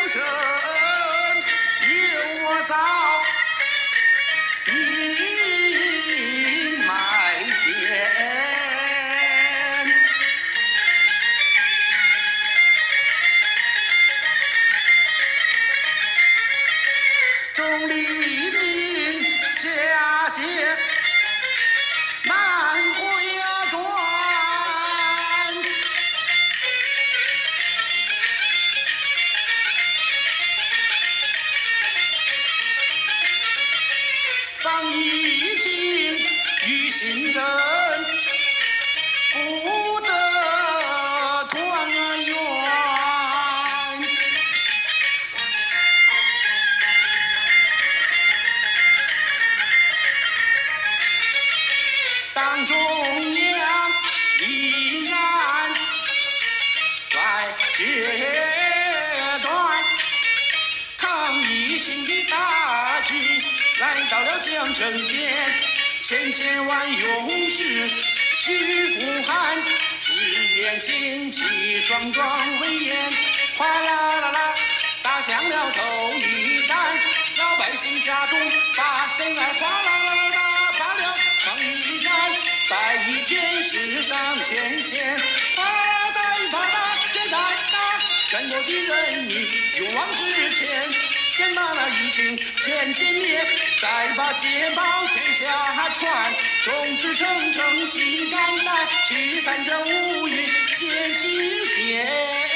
生有我早阴霾间。众黎明佳节难回转，放疫情于心人，不得团圆。当中央依然在阶段，抗疫情的大旗来到了江城边，千千万勇士举步寒，誓言旌旗壮壮威严，哗啦啦啦打响了头一战，老百姓家中把深爱，哗啦啦啦打罢了抗疫战，在一天使上前线，哗啦啦再发大再打，全国的人民勇往直前，先把那疫情先歼灭，再把捷报天下传，众志成城心肝胆，驱散这乌云见青天。